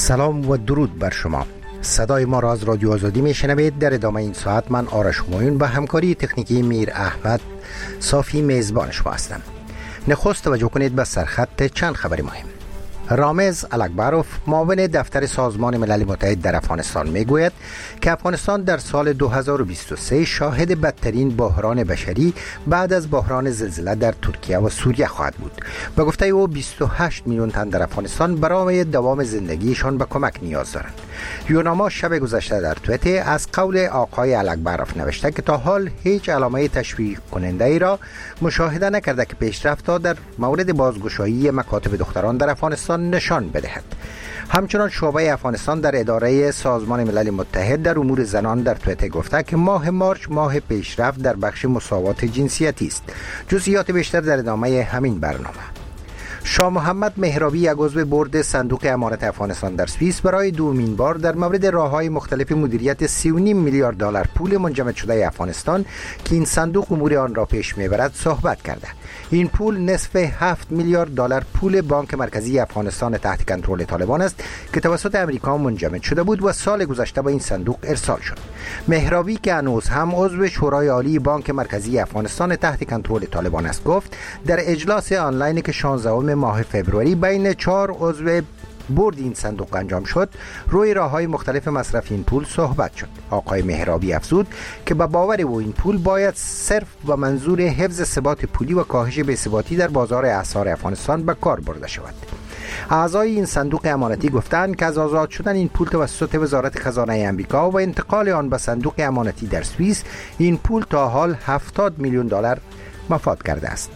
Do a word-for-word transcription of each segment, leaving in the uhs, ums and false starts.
سلام و درود بر شما. صدای ما را از رادیو آزادی میشنوید. در ادامه این ساعت من آرش همایون با همکاری تکنیکی میر احمد صافی میزبان شما هستم. نخست توجه کنید به سرخط چند خبر مهم. رامز الکبروف معاون دفتر سازمان ملل متحد در افغانستان میگوید که افغانستان در سال دو هزار و بیست و سه شاهد بدترین بحران بشری بعد از بحران زلزله در ترکیه و سوریه خواهد بود. به گفته او بیست و هشت میلیون تن در افغانستان برای دوام زندگیشان به کمک نیاز دارند. یوناما شب گذشته در توییتر از قول آقای الکبروف نوشته که تا حال هیچ علامه تشویق کننده ای را مشاهده نکرده که پیشرفت‌ها در مورد بازگشایی مکاتب دختران در افغانستان نشان بدهد. همچنان شعبه افغانستان در اداره سازمان ملل متحد در امور زنان در توییتر گفته که ماه مارچ ماه پیشرفت در بخش مساوات جنسیتی است. جزئیات بیشتر در ادامه همین برنامه. شاه محمد مهرابی یک عضو بورد صندوق امانت افغانستان در سوئیس برای دومین بار در مورد راه‌های مختلف مدیریت سی و نیم میلیارد دلار پول منجمد شده افغانستان که این صندوق امور آن را پیش میبرد صحبت کرده. این پول نصف هفت میلیارد دلار پول بانک مرکزی افغانستان تحت کنترل طالبان است که توسط امریکا منجمد شده بود و سال گذشته به این صندوق ارسال شد. مهرابی که هنوز هم عضو شورای عالی بانک مرکزی افغانستان تحت کنترل طالبان است گفت در اجلاس آنلاینی که شانزدهم ماه فوریه بین چهار عضو بورد این صندوق انجام شد روی راه‌های مختلف مصرف این پول صحبت شد. آقای مهرابی افزود که به باور او این پول باید صرف و منظور حفظ ثبات پولی و کاهش بی‌ثباتی در بازار اسعار افغانستان به کار برده شود. اعضای این صندوق امانتی گفتند که از آزاد شدن این پول توسط وزارت خزانه آمریکا و انتقال آن به صندوق امانتی در سوئیس این پول تا حال هفتاد میلیون دلار مفاد کرده است.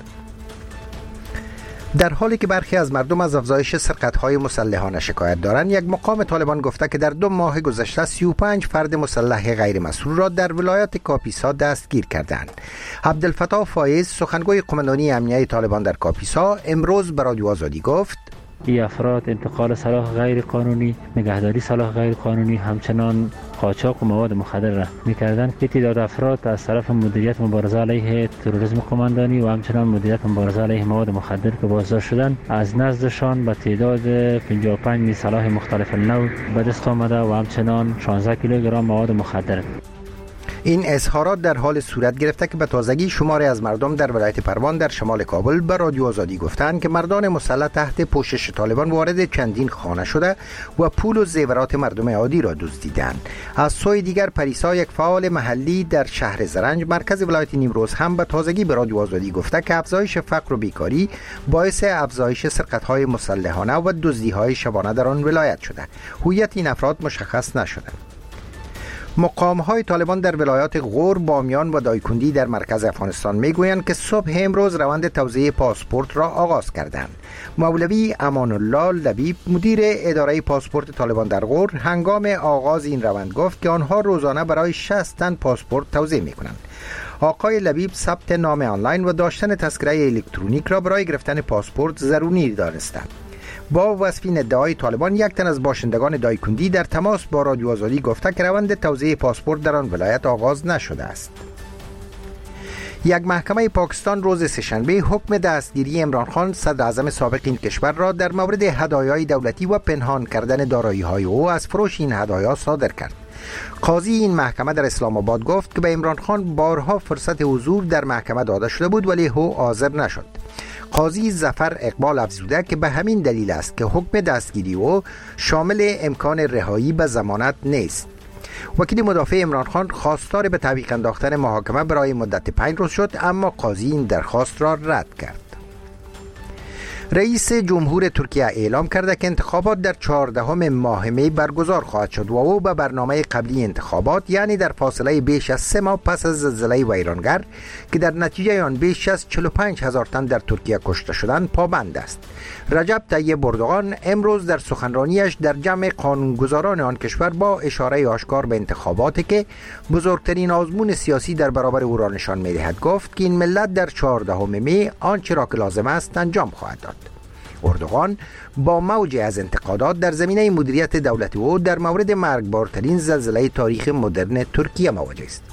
در حالی که برخی از مردم از افزایش سرقت‌های مسلحانه شکایت دارند، یک مقام طالبان گفته که در دو ماه گذشته سی و پنج فرد مسلح غیر مسئول را در ولایت کاپیسا دستگیر کردند. عبدالفتاح فایز سخنگوی قماندانی امنیه طالبان در کاپیسا امروز به رادیو آزادی گفت این افراد انتقال سلاح غیر قانونی، نگهداری سلاح غیر قانونی، همچنان قاچاق و مواد مخدر را می‌کردند که تعداد افراد از طرف مدیریت مبارزه علیه تروریسم قماندانی و همچنان مدیریت مبارزه علیه مواد مخدر که بازداشت شدند از نزدشان به تعداد پنجاه و پنج سلاح مختلف نوع به دست آمده و همچنان شانزده کیلوگرم مواد مخدر. این اظهارات در حال صورت گرفته که به تازگی شماری از مردم در ولایت پروان در شمال کابل به رادیو آزادی گفتند که مردان مسلح تحت پوشش طالبان وارد چندین خانه شده و پول و زیورات مردم عادی را دزدیدند. از سوی دیگر پریسا یک فعال محلی در شهر زرنج مرکز ولایت نیمروز هم به تازگی به رادیو آزادی گفته که افزایش فقر و بیکاری باعث افزایش سرقت‌های مسلحانه و دزدی‌های شبانه در آن ولایت شده. هویت این افراد مشخص نشده. مقام‌های طالبان در ولایات غور، بامیان و دایکندی در مرکز افغانستان میگویند که صبح امروز روند توزیع پاسپورت را آغاز کردند. مولوی امان الله لبیب مدیر اداره پاسپورت طالبان در غور هنگام آغاز این روند گفت که آنها روزانه برای شصت تن پاسپورت توزیع می‌کنند. آقای لبیب ثبت نام آنلاین و داشتن تذکره الکترونیک را برای گرفتن پاسپورت ضروری دانستند. با وصف این ادعای طالبان یک تن از باشندگان دایکندی در تماس با رادیو آزادی گفته که روند توزیع پاسپورت در آن ولایت آغاز نشده است. یک محکمه پاکستان روز سه‌شنبه حکم دستگیری عمران خان صدر اعظم سابق این کشور را در مورد هدایای دولتی و پنهان کردن دارایی‌های او از فروش این هدایا صادر کرد. قاضی این محکمه در اسلام آباد گفت که به عمران خان بارها فرصت حضور در محکمه داده شده بود ولی او حاضر نشد. قاضی ظفر اقبال افزوده که به همین دلیل است که حکم دستگیری او شامل امکان رهایی به ضمانت نیست. وکیل مدافع عمران خان خواستار به تعویق انداختن محاکمه برای مدت پنج روز شد اما قاضی این درخواست را رد کرد. رئیس جمهور ترکیه اعلام کرده که انتخابات در چهاردهم ماه می برگزار خواهد شد و او به برنامه قبلی انتخابات یعنی در فاصله بیش از سه ماه پس از زلزله ویرانگر که در نتیجه آن بیش از چهل و پنج هزار تن در ترکیه کشته شدند پابند است. رجب طیب اردوغان امروز در سخنرانیش در جمع قانونگذاران آن کشور با اشاره آشکار به انتخاباتی که بزرگترین آزمون سیاسی در برابر او را نشان می‌دهد گفت که این ملت در چهاردهم می آنچه را که لازم است انجام خواهد داد. اردوغان با موج از انتقادات در زمینه مدیریت دولت او در مورد مرگبارترین زلزله تاریخ مدرن ترکیه مواجه است.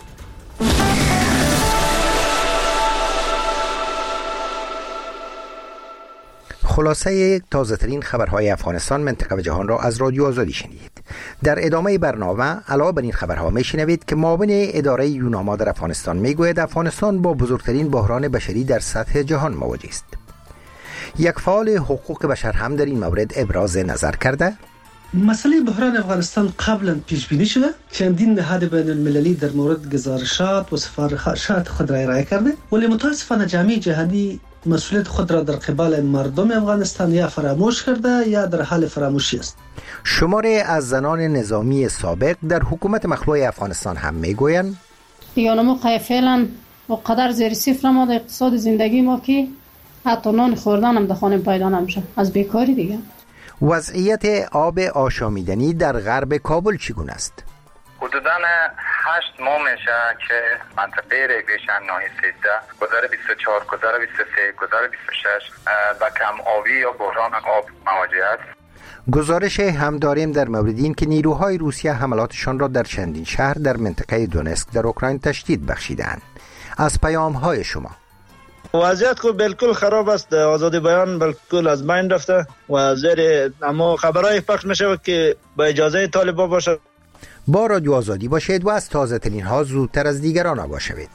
خلاصه تازه ترین خبرهای افغانستان، منطقه و جهان را از رادیو آزادی شنیدید. در ادامه برنامه علاوه بر این خبرها میشنوید که معاون اداره یوناما در افغانستان میگوید افغانستان با بزرگترین بحران بشری در سطح جهان مواجه است. یک فعال حقوق بشر هم در این مورد ابراز نظر کرده. مسئله بحران افغانستان قبلا پیش بینی شده. چندین نهاد بین المللی در مورد گزارشات و سفارشات خود را ارائه کرده، ولی متاسفانه جامعه جهانی مسئولیت خود را در قبال مردم افغانستان یا فراموش کرده یا در حال فراموشی است. شماری از زنان نظامی سابق در حکومت مخلوع افغانستان هم میگویند یوناما فعلا و قدر زیر صفر ما در اقتصاد زندگی ما که حتی نان خوردن هم در خانه پیدا نمیشه از بیکاری دیگه. وضعیت آب آشامیدنی در غرب کابل چگونه است؟ حدوداً هشت ماه میشه که منطقه ریگویشن ناحیه سیزده گذر بیست و چهار، گذر بیست و سه، گذر بیست و شش با کم آبی یا بحران آب مواجه است. گزارش هم داریم در مورد این که نیروهای روسیه حملاتشان را در چندین شهر در منطقه دونسک در اوکراین تشدید بخشیدند. از پیام‌های شما. وضعیت کو بالکل خراب است، آزادی بیان بالکل از بین رفته و زیر اما خبرهای پخش میشه که با اجازه طالبا باشه. با رادیو آزادی باشید و از تازه ترین ها زودتر از دیگران آگاه شوید.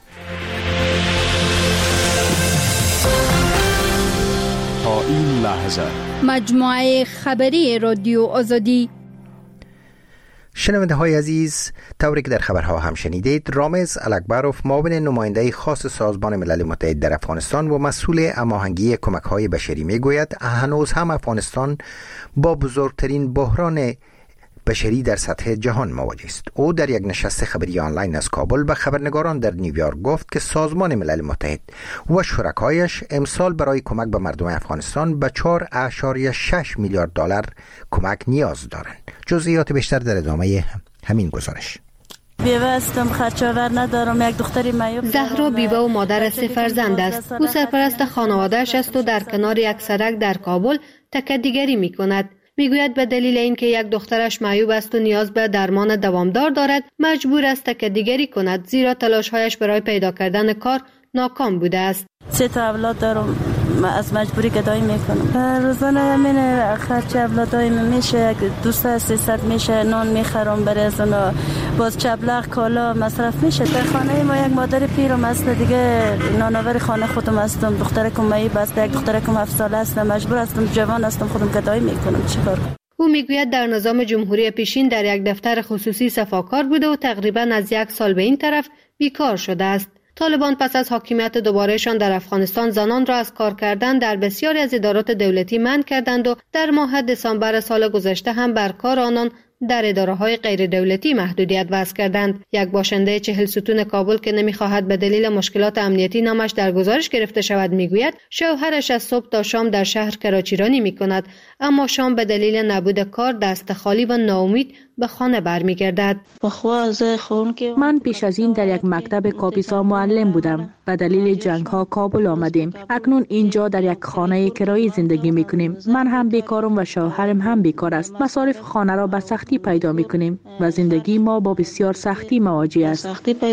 تا این لحظه مجموعه خبری رادیو آزادی. شنونده های عزیز، طوری که در خبرها هم شنیدید، رامز الکبروف معاون نماینده خاص سازمان ملل متحد در افغانستان و مسئول هماهنگی کمک های بشری میگوید هنوز هم افغانستان با بزرگترین بحران بشری در سطح جهان مواجه است. او در یک نشست خبری آنلاین از کابل به خبرنگاران در نیویورک گفت که سازمان ملل متحد و شرکایش امسال برای کمک به مردم افغانستان به چهار و شش میلیارد دلار کمک نیاز دارند. جزئیات بیشتر در ادامه همین گزارش. بیوه هستم، خرچاور ندارم، یک دختری معیوب. زهرا بیوه و مادر سه فرزند است. او سرپرست خانواده‌اش است و در کنار یک سرک در کابل تکدیگری می‌کند. میگوید به دلیل اینکه یک دخترش معیوب است و نیاز به درمان دوامدار دارد، مجبور است تکدیگری کند، زیرا تلاش‌هایش برای پیدا کردن کار ناکام بوده است. سه تا اولاد دارم، از مجبوری گدایی میکنم. روزانه همین خرچ اولادای میشه، دوست سیصد میشه، نان میخرم برای از اونا، باز چبلغ کالا مصرف میشه. در خانه ما یک مادر پیرم است دیگه، نانآور خانه خودم هستم، دخترکم معیوب است، یک دخترکم هفت ساله است، مجبور هستم، جوان هستم، خودم گدایی میکنم، چیکار کنم؟ او میگوید در نظام جمهوری پیشین در یک دفتر خصوصی صفاکار بوده و تقریبا از یک سال به این طرف بیکار شده است. طالبان پس از حاکمیت دوبارهشان در افغانستان زنان را از کار کردن در بسیاری از ادارات دولتی منع کردند و در ماه دسامبر سال گذشته هم بر کار آنان در اداره‌های غیر دولتی محدودیت وضع کردند. یک باشنده چهل ستون کابل که نمی‌خواهد به دلیل مشکلات امنیتی نامش در گزارش گرفته شود میگوید شوهرش از صبح تا شام در شهر کراچیرانی می‌کند، اما شام به دلیل نبود کار دست خالی و ناامید به خانه برمیگردد. من پیش از این در یک مکتب کاپیسا معلم بودم. به دلیل جنگ ها کابل آمدیم. اکنون اینجا در یک خانه کرایی زندگی میکنیم. من هم بیکارم و شوهرم هم بیکار است. مصارف خانه را به سختی پیدا میکنیم و زندگی ما با بسیار سختی مواجه است.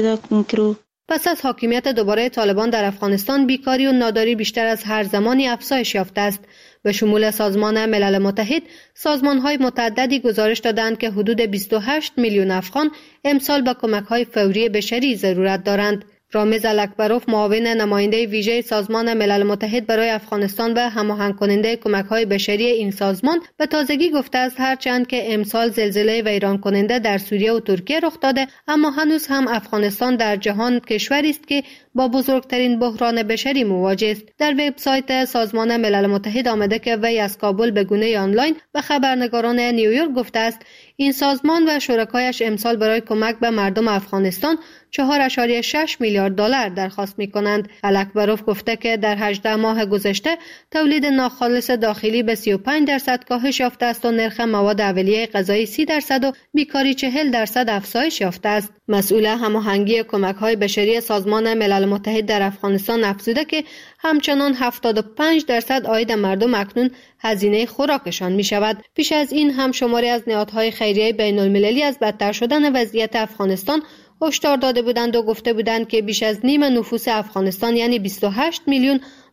پس از حاکمیت دوباره طالبان در افغانستان بیکاری و ناداری بیشتر از هر زمانی افزایش یافته است. به شمول سازمان ملل متحد، سازمان‌های متعددی گزارش دادند که حدود بیست و هشت میلیون افغان امسال به کمک‌های فوری بشری ضرورت دارند. رامز الکبروف معاون نماینده ویژه سازمان ملل متحد برای افغانستان و هماهنگ کننده کمک‌های بشری این سازمان به تازگی گفته است هرچند که امسال زلزله ویران کننده در سوریه و ترکیه رخ داده، اما هنوز هم افغانستان در جهان کشوری است که با بزرگترین بحران بشری مواجه است. در وبسایت سازمان ملل متحد آمده که وی از کابل به گونه آنلاین به خبرنگاران نیویورک گفته است این سازمان و شرکایش امسال برای کمک به مردم افغانستان چهار و شش میلیارد دلار درخواست می‌کنند. الکبروف گفته که در هجده ماه گذشته تولید ناخالص داخلی به سی و پنج درصد کاهش یافته است و نرخ مواد اولیه غذایی سی درصد و بیکاری چهل درصد افزایش یافته است. مسئول هماهنگی کمک‌های بشری سازمان ملل متحد در افغانستان افزوده که همچنان هفتاد و پنج درصد عاید مردم اکنون هزینه خوراکشان می شود. پیش از این هم شماری از نهادهای خیریه بین المللی از بدتر شدن وضعیت افغانستان هشدار داده بودند و گفته بودند که بیش از نیم نفوس افغانستان یعنی بیست و هشت میلیون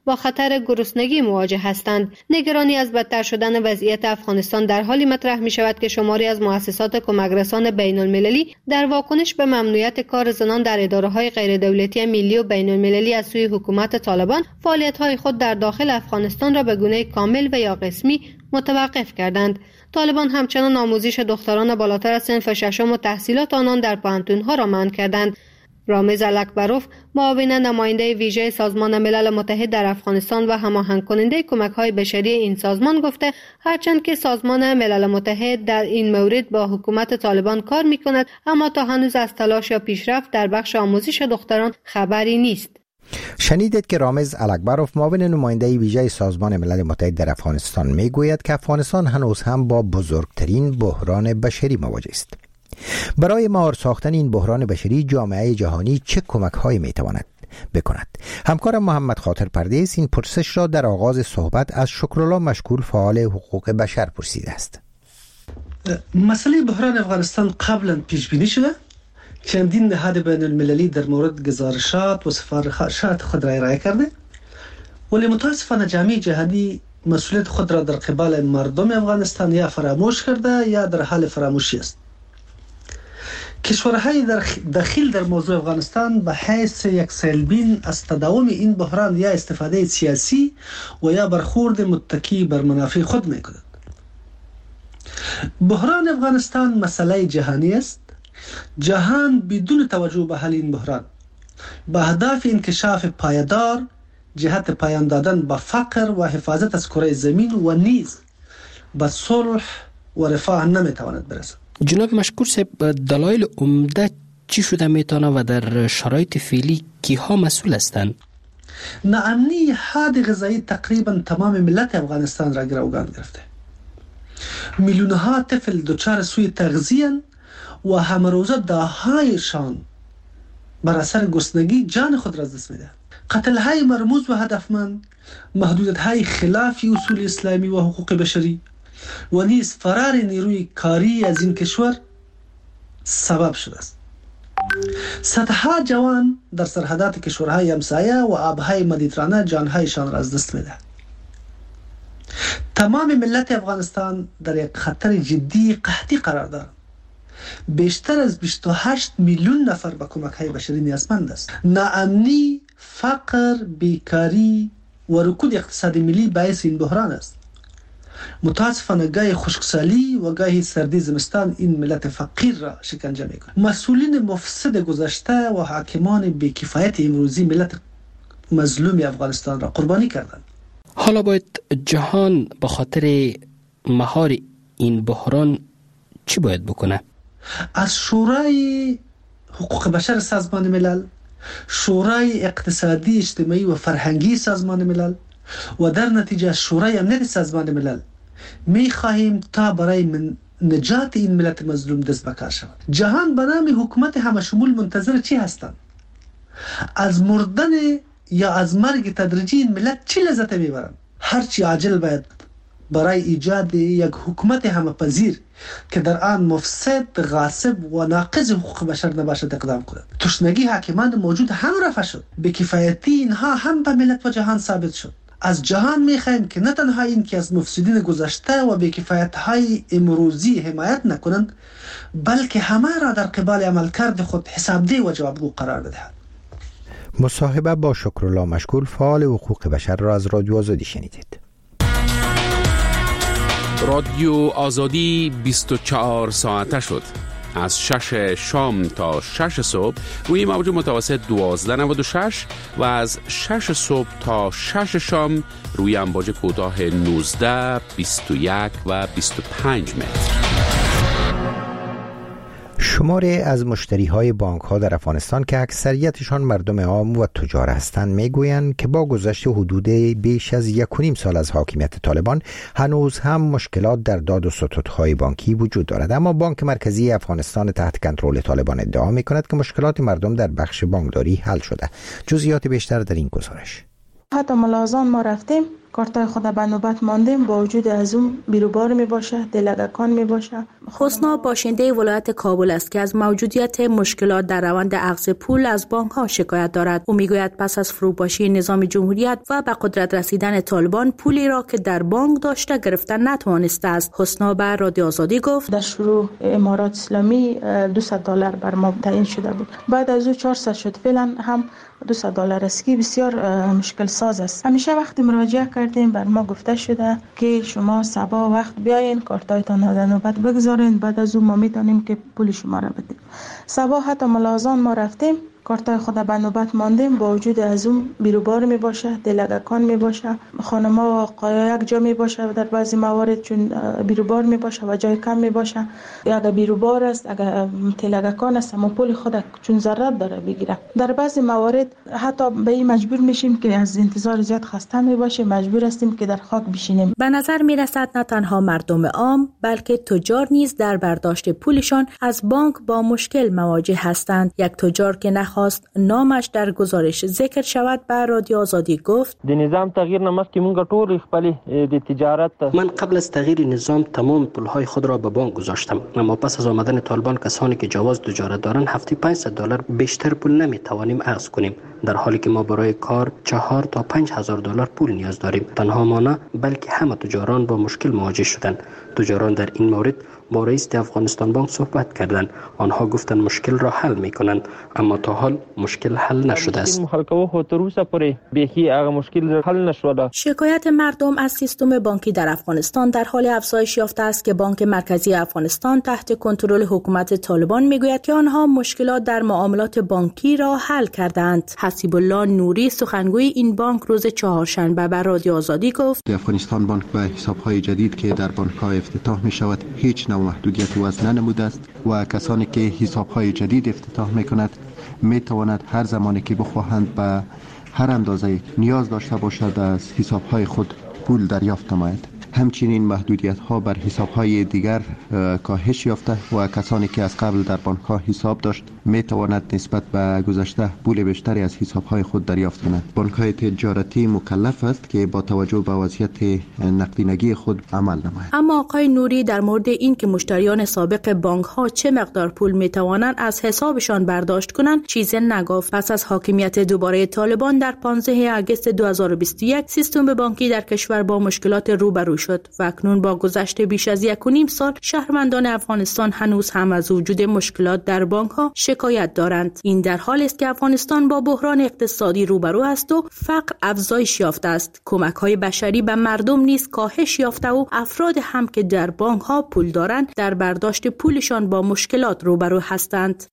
با خطر گرسنگی مواجه هستند. نگرانی از بدتر شدن وضعیت افغانستان در حالی مطرح می شود که شماری از مؤسسات کمکرسان بین المللی در واکنش به ممنوعیت کار زنان در اداره‌های غیر دولتی ملی و بین المللی از سوی حکومت طالبان فعالیت‌های خود در داخل افغانستان را به گونه کامل و یا قسمی متوقف کردند. طالبان همچنان آموزش دختران بالاتر از صنف ششم و تحصیلات آنان در پوهنتون‌ها را منع کردند. رامز الکبروف، معاون نماینده ویژه سازمان ملل متحد در افغانستان و هماهنگ کننده کمک‌های بشری این سازمان گفته هرچند که سازمان ملل متحد در این مورد با حکومت طالبان کار می‌کند، اما تا هنوز از تلاش یا پیشرفت در بخش آموزش دختران خبری نیست. شنیدید که رامز الکبروف، معاون نماینده ویژه سازمان ملل متحد در افغانستان میگوید که افغانستان هنوز هم با بزرگترین بحران بشری مواجه است. برای مهار ساختن این بحران بشری جامعه جهانی چه کمک‌هایی می‌تواند بکند؟ همکارم محمد خاطر پردیس این پرسش را در آغاز صحبت از شکرالله مشکول فعال حقوق بشر پرسیده است. مسئله بحران افغانستان قبلا پیش بینی شده. چندین نهاد بین المللی در مورد گزارشات و سفارشات خود را ارائه کرده، ولی متاسفانه جامعه جهانی مسئولیت خود را در قبال مردم افغانستان یا فراموش کرده یا در حال فراموشی است. کشورهای داخل در موضوع افغانستان به حیث یک سلبین از تداوم این بحران یا استفاده سیاسی و یا برخورد متکی بر منافع خود می‌کنند. بحران افغانستان مسئله جهانی است. جهان بدون توجه به حل این بحران به هدف انکشاف پایدار جهت پایان دادن به فقر و حفاظت از کره زمین و نیز به صلح و رفاه نمیتواند برسد. جناب مشکور صاحب، دلایل عمده چی شده میتونه و در شرایط فعلی کیها مسئول هستند؟ ناامنی حاد غذایی تقریبا تمام ملت افغانستان را گروگان گرفته. میلیونها طفل دچار سوء تغذیه و همه روزه ده‌هایشان بر اثر گرسنگی جان خود را از دست می‌دهند. قتل‌های مرموز و هدفمند، محدودیت‌های خلاف اصول اسلامی و حقوق بشری و نیز فرار نیروی کاری از این کشور سبب شده است. صدها جوان در سرحدات کشورهای همسایه و آبهای مدیترانه جانهایشان را از دست می‌دهند. تمام ملت افغانستان در یک خطر جدی قحطی قرار دارند. بیشتر از بیست و هشت میلیون نفر به کمک‌های بشری نیازمند است. ناامنی، فقر، بیکاری و رکود اقتصادی ملی باعث این بحران است. متاسفانه گاهی خشکسالی و گاهی سردی زمستان این ملت فقیر را شکنجه می‌کند. مسئولین مفسد گذشته و حاکمان بی‌کفایت امروزی ملت مظلوم افغانستان را قربانی کردند. حالا باید جهان به خاطر مهار این بحران چی باید بکنه؟ از شورای حقوق بشر سازمان ملل، شورای اقتصادی اجتماعی و فرهنگی سازمان ملل و در نتیجه شورای امنیت سازمان ملل می خواهیم تا برای من نجات این ملت مظلوم دست به کار شود. جهان به نام حکومت همه شمول منتظر چی هستند؟ از مردن یا از مرگ تدریجی این ملت چی لذت میبرند؟ هرچی عاجل باید برای ایجاد یک حکومت همه پذیر که در آن مفسد، غاصب و ناقض حقوق بشر نباشد اقدام کند. تشنگی حاکمان موجود هم رفع شد. بی‌کفایتی اینها هم به ملت و جهان ثابت شد. از جهان می‌خواهیم که نه تنها این که از مفسدین گذشته و بی‌کفایت‌های امروزی حمایت نکنند، بلکه همه را در قبال عملکرد خود حسابدهی و جوابگو قرار بدهند. مصاحبه با شکرالله مشکول فعال حقوق بشر را از رادیو آزادی شنیدید. رادیو آزادی بیست و چهار ساعته شد. از شش شام تا شش صبح روی موج متوسط دوازده نود و شش و از شش صبح تا شش شام روی امواج کوتاه نوزده، بیست و یک و بیست و پنج متر. شماری از مشتری های بانک ها در افغانستان که اکثریتشان مردم عام و تجار هستند میگویند که با گذشت حدود بیش از یک و نیم سال از حاکمیت طالبان هنوز هم مشکلات در داد و ستد های بانکی وجود دارد، اما بانک مرکزی افغانستان تحت کنترل طالبان ادعا میکند که مشکلات مردم در بخش بانکداری حل شده. جزئیات بیشتر در این گزارش. حتی ملازان ما رفتیم کارتای خود به نوبت ماندیم، با وجود از اون بیروبار می باشه، دلگکان می باشه. حسنا باشنده ولایت کابل است که از موجودیت مشکلات در روند اخذ پول از بانک ها شکایت دارد. او میگوید پس از فروپاشی نظام جمهوریت و به قدرت رسیدن طالبان پولی را که در بانک داشته گرفتن نتوانسته است. حسنا به رادیو آزادی گفت در شروع امارات اسلامی دویست دلار بر ما تعیین شده بود، بعد از او چهارصد شد. فعلا هم دویست دلار است که بسیار مشکل ساز است. همیشه وقتی مراجعه کردیم بر ما گفته شده که شما صبح وقت بیاین کارتایتان در نوبت بگذارین، بعد از اون ما میتونیم که پول شما را بدیم. صبح حتی ملازان ما رفتیم، کارتای خود به نوبت ماندیم، با وجود از اون بیروبار می باشه، دلگکان می باشه، خانما قایا یک جا می باشه در بعضی موارد، چون بیروبار می باشه و جای کم می باشه. اگر بیروبار است، اگر دلگکان است، اما پول خود چون ضرورت داره بگیره. در بعضی موارد حتی به این مجبور میشیم که از انتظار زیاد خسته می باشیم، مجبور هستیم که در خاک بشینیم. به نظر می رسد نه تنها مردم عام بلکه تجار نیز در برداشت پولشان از بانک با مشکل مواجه هستند. یک تجار که خواست نامش در گزارش ذکر شود به رادیو آزادی گفت د نظام تغییر نماست که مونږ ټول خپل د تجارت من قبل از تغییر نظام تمام پولهای خود را به بانک گذاشتم، اما پس از آمدن طالبان کسانی که جواز تجارت دارند هفته پانصد دلار بیشتر پول نمی توانیم اخذ کنیم، در حالی که ما برای کار چهار تا پنج هزار دلار پول نیاز داریم. تنها ما نه بلکه همه تجاران با مشکل مواجه شدند. تجاران در این مورد با رئیس افغانستان بانک صحبت کردند. آنها گفتند مشکل را حل میکنند، اما تا حال مشکل حل نشده است. شکایت مردم از سیستم بانکی در افغانستان در حال افزایش یافته است که بانک مرکزی افغانستان تحت کنترل حکومت طالبان میگوید که آنها مشکلات در معاملات بانکی را حل کردند. حسیب الله نوری سخنگوی این بانک روز چهارشنبه به رادیو آزادی گفت افغانستان بانک به حساب‌های جدید که در بانک‌ها افتتاح می‌شود هیچ نوع محدودیت وضع ننموده است و کسانی که حساب‌های جدید افتتاح می‌کنند می‌توانند هر زمانی که بخواهند به هر اندازه نیاز داشته باشد از حساب‌های خود پول دریافت نماید. همچنین محدودیت‌ها بر حساب‌های دیگر کاهش یافته و کسانی که از قبل در بانک‌ها حساب داشت می‌تواند نسبت به گذشته پول بیشتری از حساب‌های خود دریافت کند. بانک‌های تجارتی مکلف است که با توجه به وضعیت نقدینگی خود عمل نماید. اما آقای نوری در مورد این که مشتریان سابق بانک‌ها چه مقدار پول می‌توانند از حسابشان برداشت کنند چیزی نگفت. پس از حاکمیت دوباره طالبان در پانزده آگوست دو هزار و بیست و یک سیستم بانکی در کشور با مشکلات روبرو شد و اکنون با گذشت بیش از یک و نیم سال شهروندان افغانستان هنوز هم از وجود مشکلات در بانک‌ها شکایت دارند. این در حالی است که افغانستان با بحران اقتصادی روبرو است و فقر افزایش یافته است. کمک‌های بشری به مردم نیز کاهش یافته و افراد هم که در بانک‌ها پول دارند در برداشت پولشان با مشکلات روبرو هستند.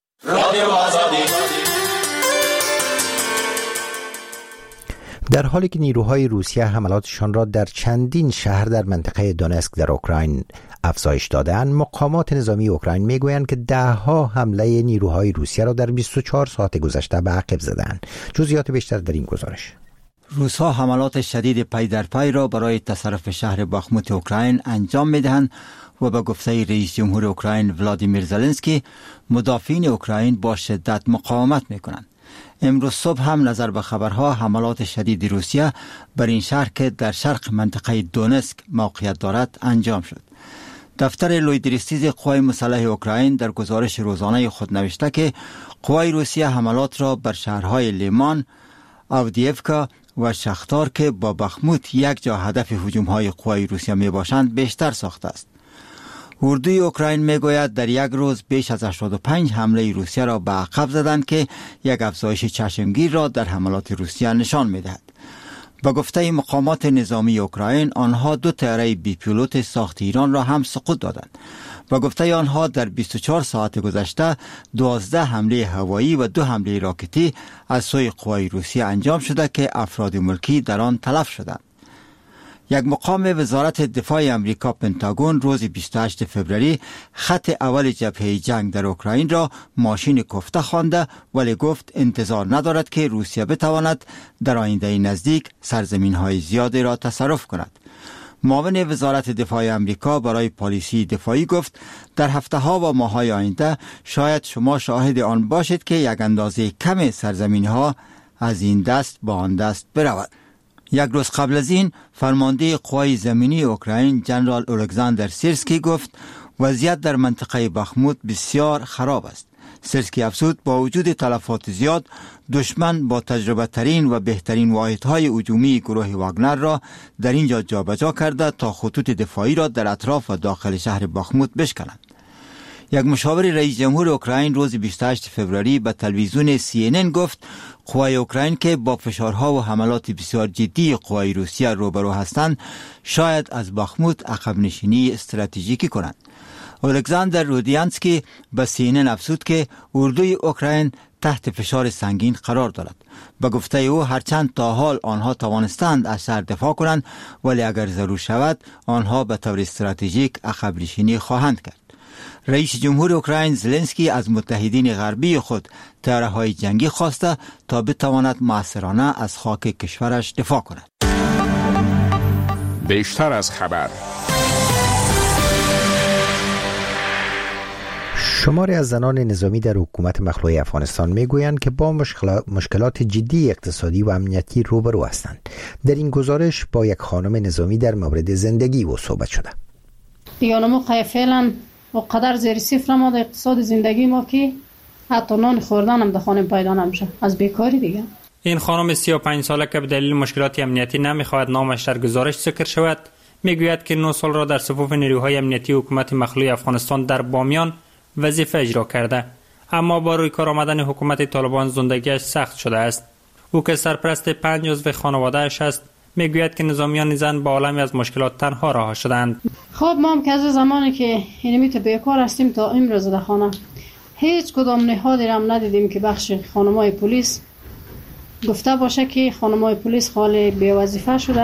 در حالی که نیروهای روسیه حملاتشان را در چندین شهر در منطقه دونسک در اوکراین افزایش دادند، مقامات نظامی اوکراین میگویند که ده‌ها حمله نیروهای روسیه را در بیست و چهار ساعت گذشته به عقب زدند. جزئیات بیشتر در این گزارش. روس‌ها حملات شدید پی در پی را برای تصرف شهر باخموت اوکراین انجام می‌دهند و به گفته رئیس جمهور اوکراین ولادیمیر زلنسکی مدافعین اوکراین با شدت مقاومت می‌کنند. امروز صبح هم نظر به خبرها حملات شدید روسیه بر این شهر که در شرق منطقه دونسک موقعیت دارد انجام شد. دفتر لویدریستیز قوای مسلح اوکراین در گزارش روزانه خود نوشته که قوای روسیه حملات را بر شهرهای لیمان، آودیفکا و شختار که با بخموت یک جا هدف هجوم‌های قوای روسیه می باشند بیشتر ساخته است. اردوی اوکراین میگوید در یک روز بیش از هشتاد و پنج حمله روسیه را به عقب زدند که یک افزایش چشمگیر را در حملات روسیه نشان میدهد. با گفته مقامات نظامی اوکراین آنها دو طیاره بی پیلوت ساخت ایران را هم سقوط دادند. با گفته آنها در بیست و چهار ساعت گذشته دوازده حمله هوایی و دو حمله راکتی از سوی قوای روسیه انجام شده که افراد ملکی در آن تلف شدند. یک مقام وزارت دفاع امریکا پنتاگون روز بیست و هشتم فوریه خط اول جبهه جنگ در اوکراین را ماشین کوفته خوانده، ولی گفت انتظار ندارد که روسیه بتواند در آینده نزدیک سرزمین‌های زیادی را تصرف کند. معاون وزارت دفاع امریکا برای پالیسی دفاعی گفت در هفته‌ها و ماه‌های آینده شاید شما شاهد آن باشید که یک اندازه کم سرزمین‌ها از این دست به آن دست برود. یک روز قبل از این فرمانده قوای زمینی اوکراین جنرال الکساندر سیرسکی گفت وضعیت در منطقه بخموت بسیار خراب است. سیرسکی افزود با وجود تلفات زیاد دشمن با تجربه ترین و بهترین واحدهای هجومی گروه واگنر را در اینجا جابجا کرده تا خطوط دفاعی را در اطراف و داخل شهر بخموت بشکنند. یک مشاور رئیس جمهور اوکراین روز بیست و هشتم فوریه به تلویزیون سی ان ان گفت قوای اوکراین که با فشارها و حملات بسیار جدی قوای روسیه روبرو هستند شاید از بخموت عقب نشینی استراتژیکی کنند. الکساندر رودیانسکی به سی ان ان افزود که اردوی اوکراین تحت فشار سنگین قرار دارد. به گفته او هرچند تا حال آنها توانستند از شهر دفاع کنند ولی اگر ضرور شود آنها به طور استراتژیک عقب نشینی خواهند کرد. رئیس جمهور اوکراین زلنسکی از متحدین غربی خود طیاره‌های جنگی خواسته تا بتواند مؤثرانه از خاک کشورش دفاع کند. بیشتر از خبر. شماری از زنان نظامی در حکومت مخلوع افغانستان میگویند که با مشکلات جدی اقتصادی و امنیتی روبرو هستند. در این گزارش با یک خانم نظامی در مورد زندگی و صحبت شده. دیگه نمو فعلا وقدر زیر صفر ما در اقتصاد زندگی ما که حتی نان خوردن هم در خانه پیدا نمیشه از بیکاری دیگه. این خانم سی و پنج ساله که به دلیل مشکلات امنیتی نمیخواهد نامش در گزارش ذکر شود میگوید که نه سال را در صفوف نیروهای امنیتی حکومت مخلوع افغانستان در بامیان وظیفه اجرا کرده، اما با روی کار آمدن حکومت طالبان زندگیش سخت شده است. او که سرپرست پنج عضو خانواده‌اش است میگوید که نظامیان زن با عالمی از مشکلات تنها رها شدند. خب ما هم که از زمانی که اینمی تو بیکار هستیم تا امروز در خانه هیچ کدام نهادی را هم ندیدیم که بخش خانمای پلیس گفته باشه که خانمای پلیس خالی بی وظیفه شده،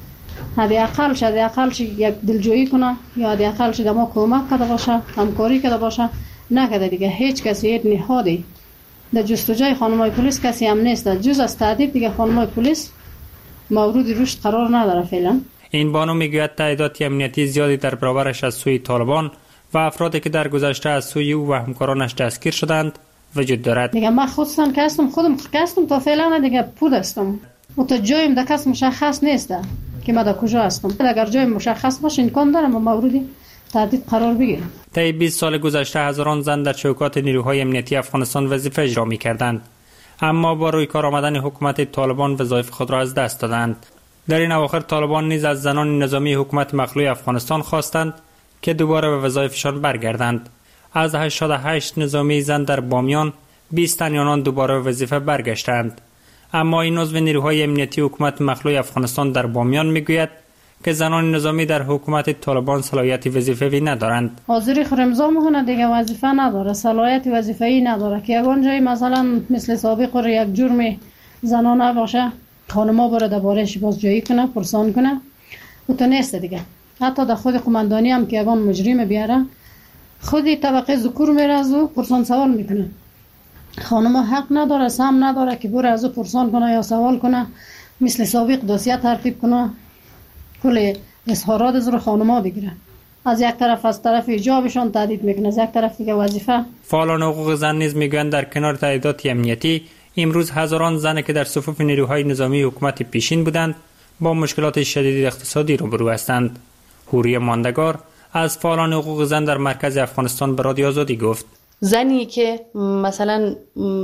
حداقل شده حداقل یک دلجویی کنه یا حداقل شده ما کمک کرده باشه، همکاری کرده باشه، نکرده دیگه. هیچ کسی هیچ نهادی در جستجوی خانمای پلیس کسی هم نیست. جز از تعدید دیگه خانمای پلیس مورد رشد قرار نداره فعلا. این بانو میگوید تعداد امنیتی زیادی در برابرش از سوی طالبان و افرادی که در گذشته از سوی او و همکارانش دستگیر شدند وجود دارد. دیگه من خودم که هستم خودم که هستم تا فعلا دیگه پود هستم و تا جایم در کس مشخص نیست که من در کجا هستم. اگر جای مشخص باشه امکان دارم موردی تهدید قرار بگیرم. طی بیست سال گذشته هزاران زن در چوکات نیروهای امنیتی افغانستان وظیفه اجرا می‌کردند، اما با روی کار آمدن حکومت طالبان وظایف خود را از دست دادند. در این اواخر طالبان نیز از زنان نظامی حکومت مخلوع افغانستان خواستند که دوباره به وظایفشان برگردند. از هشتاد و هشت نظامی زن در بامیان بیست تن آنان دوباره به وظیفه برگشتند، اما این عضو نیروهای امنیتی حکومت مخلوع افغانستان در بامیان میگوید که زنان نظامی در حکومت طالبان صلاحیت وظیفه‌ای ندارند. حاضری خرمزا میکنه دیگه وظیفه نداره، صلاحیت وظیفه‌ای نداره که یگان جایی مثلا مثل سابق رو یک جرم زنانه باشه خانما بره درباره‌اش بازجویی کنه، پرسان کنه، و تو نیست دیگه. حتی در خود قماندانی هم که یگان مجرم بیاره خودی طبقه ذکور میره از او پرسان سوال میکنه. خانما حق نداره، سهم نداره که بره از او پرسان کنه یا سوال کنه، مثل سابق دوسیه ترتیب کنه، کل اظهارات از رو خانما بگیره. از یک طرف از طرف ایجابشان تهدید میکنه، از یک طرف دیگه وظیفه. فعالان حقوق زن نیز میگویند در کنار تعدادات امنیتی امروز هزاران زن که در صفوف نیروهای نظامی حکومت پیشین بودند با مشکلات شدید اقتصادی روبرو هستند. حوری ماندگار از فعالان حقوق زن در مرکز افغانستان به رادیو آزادی گفت زنی که مثلا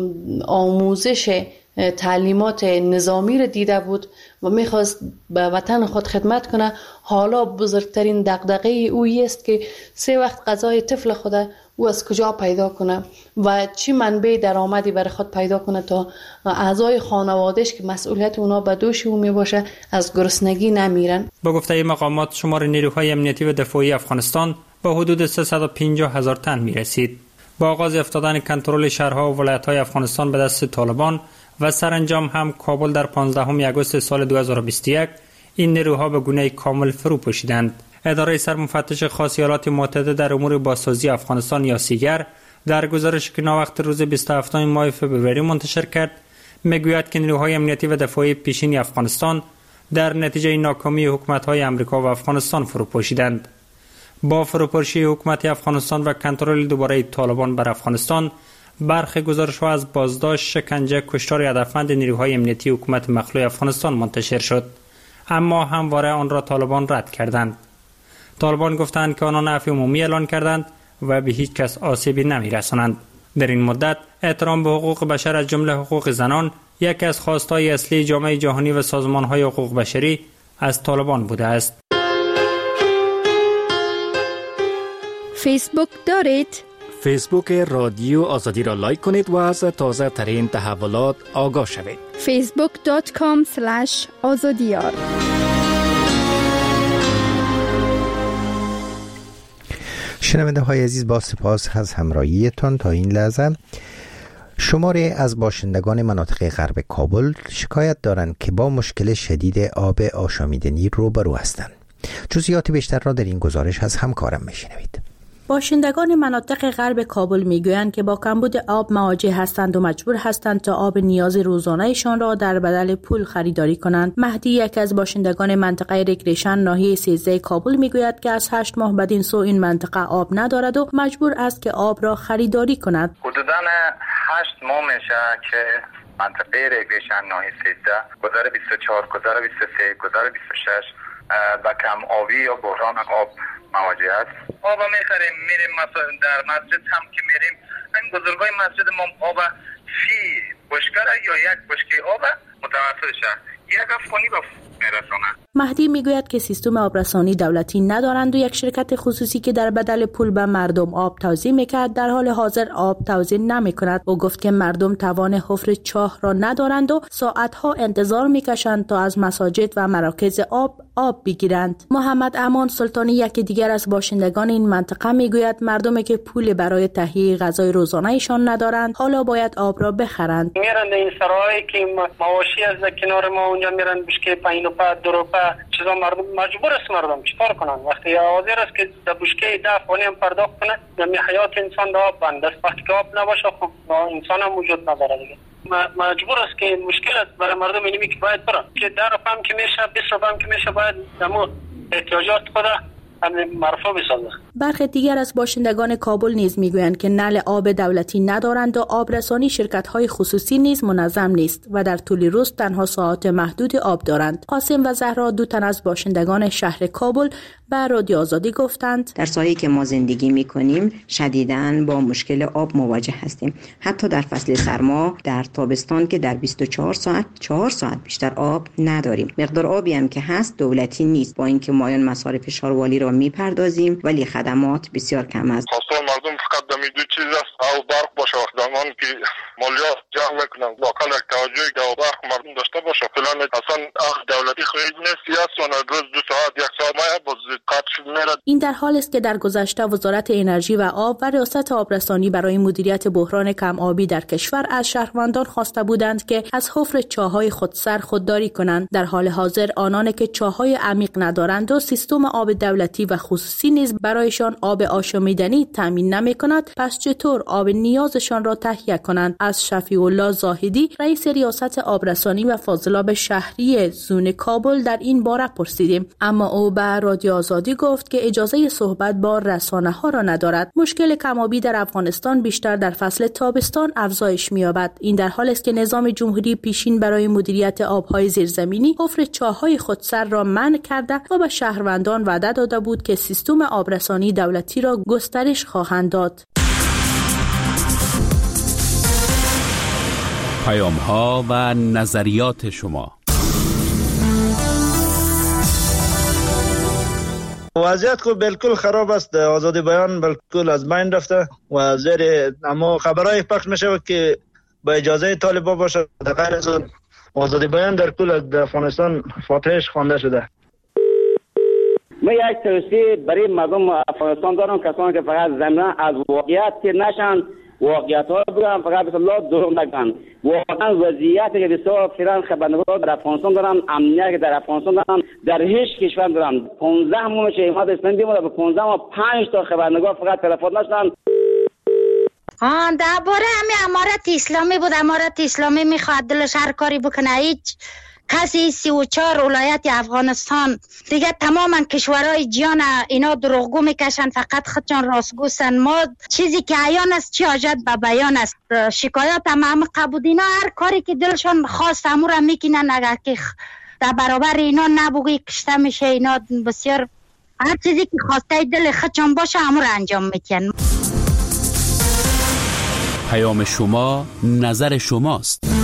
آموزش تعلیمات نظامی را دیده بود و میخواست به وطن خود خدمت کنه، حالا بزرگترین دغدغه او است که سه وقت غذای طفل خود او از کجا پیدا کنه و چی منبع درآمدی برای خود پیدا کنه تا اعضای خانوادهش که مسئولیت اونا به دوش او میباشه از گرسنگی نمیرن. با گفته مقامات شمار نیروهای امنیتی و دفاعی افغانستان با حدود سیصد و پنجاه هزار تن میرسید. با آغاز افتادن کنترل شهرها و ولایت‌های افغانستان به دست طالبان و سرانجام هم کابل در پانزدهم آگوست سال دو هزار و بیست و یک این نیروها به گونه کامل فرو پوشیدند. اداره سرمفتش خاص ایالات متحده در امور بازسازی افغانستان یا سیگر در گزارشی که ناوقت روز بیست و هفتم ماه فوریه منتشر کرد میگوید که نیروهای امنیتی و دفاعی پیشین افغانستان در نتیجه ناکامی حکومت‌های آمریکا و افغانستان فرو پوشیدند. با فروپاشی حکومت افغانستان و کنترل دوباره طالبان بر افغانستان، برخی گزارش‌ها از بازداشت، شکنجه، کشتار هدفمند نیروهای امنیتی حکومت مخلوع افغانستان منتشر شد. اما همواره آن را طالبان رد کردند. طالبان گفتند که آنها عفو عمومی اعلان کردند و به هیچ کس آسیبی نمی‌رسانند. در این مدت احترام به حقوق بشر از جمله حقوق زنان یکی از خواست‌های اصلی جامعه جهانی و سازمان‌های حقوق بشری از طالبان بوده است. فیسبوک دارید؟ فیسبوک رادیو آزادی را لایک کنید و از تازه ترین تحولات آگاه شوید. فیسبوک دات کام اسلش آزادیار. شنونده های عزیز، با سپاس از همراهیتان تا این لحظه. شماری از باشندگان مناطق غرب کابل شکایت دارند که با مشکل شدید آب آشامیدنی روبرو هستند. جزئیات بیشتر را در این گزارش از همکارم میشنوید. باشندگان مناطق غرب کابل میگویند که با کمبود آب مواجه هستند و مجبور هستند تا آب نیاز روزانه‌شان را در بدل پول خریداری کنند. مهدی، یک از باشندگان منطقه ریکریشن ناحیه سیزده کابل میگوید که از هشت ماه بدین سو این منطقه آب ندارد و مجبور است که آب را خریداری کند. حدوداً هشت ماه میشه که منطقه ریکریشن ناحیه سیزده گذر بیست و چهار، گذر بیست و سه، گذر بیست و شش با کم آبی یا بحران آب مواجه است. آب میخریم میریم در مسجد هم که میریم این بزرگای مسجد ما آب فی بشکره یا یک بشکه آب متوسطشه یک افغانی با میرسانه. مهدی میگوید که سیستم آبرسانی دولتی ندارند و یک شرکت خصوصی که در بدل پول به مردم آب توزیع میکرد در حال حاضر آب توزیع نمیکند. او گفت که مردم توان حفر چاه را ندارند و ساعتها انتظار میکشند تا از مساجد و مراکز آب آب بگیرند. محمد امان سلطانی، یکی دیگر از باشندگان این منطقه، میگوید مردمی که پول برای تهیه غذای روزانه‌شان ندارند حالا باید آب را بخرند. میرن این سرایی که مواشی از کنار ما اونجا میرن بشکه پنج روپه دو روپه چیزا مردم مجبور است مردم چیکار کنن وقتی حاضر است که در بشکه ده افغانی هم پرداخت کنه یعنی حیات انسان را آب بند است. وقتی که آب نباشه خب انسان هم وجود نداره دیگه. مجبور است که مشکل است برای مردم اینمی که باید برن که ده روپه هم که میشه بیست روپه هم که میشه باید دمو احتیاجات خود مرفوع بسازه. برخی دیگر از باشندگان کابل نیز میگویند که نل آب دولتی ندارند و آبرسانی شرکت‌های خصوصی نیز منظم نیست و در طول روز تنها ساعات محدود آب دارند. قاسم و زهرا، دو تن از باشندگان شهر کابل، به رادیو آزادی گفتند در ساحلی که ما زندگی می‌کنیم شدیداً با مشکل آب مواجه هستیم. حتی در فصل سرما در تابستان که در بیست و چهار ساعت چهار ساعت بیشتر آب نداریم. مقدار آبی هم که هست دولتی نیست. با اینکه مایان مصارف شاروالی را میپردازیم ولی خدمات بسیار کم است. خواستار مردم فقط دمی دو چیز است، او برق باشه زمان که مالیات جمع میکنن واقعا یک توجهی که برق مردم داشته باشه. فلان اصلا اخ دولتی خرید نیست سیاست روز دو ساعت یک ساعت مایه باز قطع میره. این در حال است که در گذشته وزارت انرژی و آب و ریاست آبرسانی برای مدیریت بحران کم آبی در کشور از شهروندان خواسته بودند که از حفر چاهای خودسر خودداری کنند. در حال حاضر آنان که چاهای عمیق ندارند و سیستم آب دولتی و خصوصی نیز برایشان آب آشامیدنی تامین نمی‌کند، پس چطور آب نیازشان را تهیه کنند؟ از شفیع الله زاهدی، رئیس ریاست آبرسانی و فاضلاب شهری زون کابل در این باره پرسیدیم، اما او به رادیو آزادی گفت که اجازه صحبت با رسانه‌ها را ندارد. مشکل کم‌آبی در افغانستان بیشتر در فصل تابستان افزایش می‌یابد. این در حالی است که نظام جمهوری پیشین برای مدیریت آب‌های زیرزمینی حفر چاه‌های خودسر را منع کرده و به شهروندان وعده داده بود که سیستم آبرسانی دولتی را گسترش خواهند داد. پیام‌ها و نظریات شما. وضعیت کو بالکل خراب است. آزادی بیان بالکل از بین رفته و زیر اما خبرای پخش میشه که با اجازه طالبا باشه. در غیر از آزادی بیان در کل افغانستان فاتحش خوانده شده. من یک توصیه برای مردم افغانستان دارم، کسانی که فقط ضمن از واقعیت که نشن واقعیت ها بگم، فقط بسم الله دروغ نگن. واقعا وضعیتی که بسیار فیران خبرنگار در افغانستان دارن، امنیتی که در افغانستان دارن در هیچ کشور دارن. پانزده ماه میشه اماد اسلامی بیمونه، به پانزده ماه پنج تا خبرنگار فقط تلفن نشدن. آن درباره همین امارت اسلامی بود. امارت اسلامی میخواد دلش هر کاری بکنه. هیچ کسی سی و چهار ولایت افغانستان دیگه تماما کشورهای جهان اینا دروغگو میکشن، فقط خودشان راستگوستن. ما چیزی که عیان است چی حاجت به بیان است. شکایات هم هم قبود اینا هر کاری که دلشان خواست امور هم میکنن. اگر که در برابر اینا نبوگی کشته میشه. اینا بسیار هر چیزی که خواسته دل خودشان باشه همون رو انجام میتین. پیام شما نظر شماست.